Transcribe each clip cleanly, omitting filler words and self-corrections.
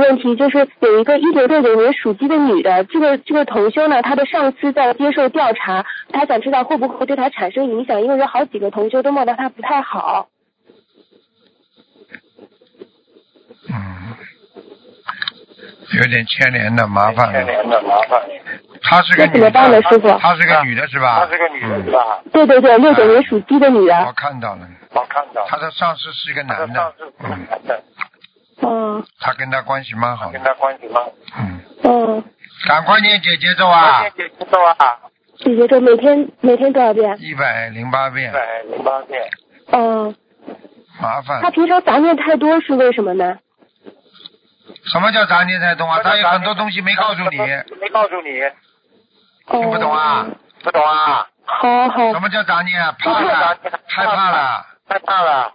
问题，就是有一个1969年属鸡的女的，这个同修呢，她的上司在接受调查，她想知道会不会对她产生影响，因为有好几个同修都梦到她不太好。 有点牵连的麻烦了。她是个女的。 那怎么办呢，师傅？ 她是个女的是吧？ 对对对，69年属鸡的女的。 我看到了。她的上司是一个男的。他跟他关系蛮好的。赶快念姐姐咒啊！ 姐姐咒每天多少遍 ？108遍。麻烦。 他平常杂念太多是为什么呢？ 什么叫杂念太多啊？他有很多东西没告诉你。听不懂啊？ 好。 什么叫杂念啊？怕了，害怕了。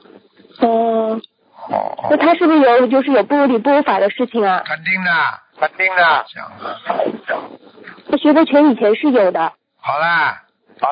那他是不是有不如理不如法的事情啊？ 肯定的。讲了。 他学佛前以前是有的。 好啦。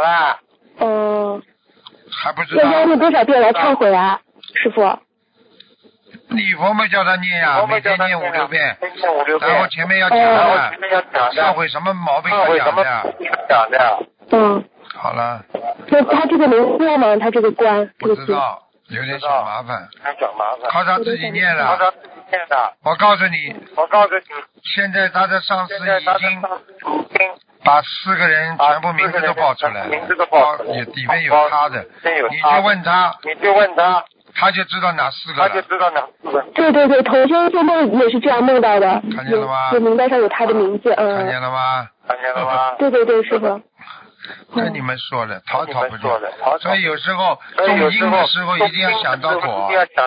还不知道。 要念多少遍来忏悔啊，师傅？ 礼佛嘛叫他念呀，每天念5、6遍，然后前面要讲的，忏悔什么毛病要讲的。好了。 那他这个能过吗？他这个关？ 不知道，有点小麻烦。靠他自己念了。我告诉你，现在他的上司已经把4个人全部名字都报出来了，里面有他的，你去问他，他就知道哪4个了。 对，同修做梦也是这样梦到的。 看见了吗？ 有名单上有他的名字。 看见了吗？ 对，师傅。 跟你们说了，逃不掉。所以有时候种因的时候一定要想到果。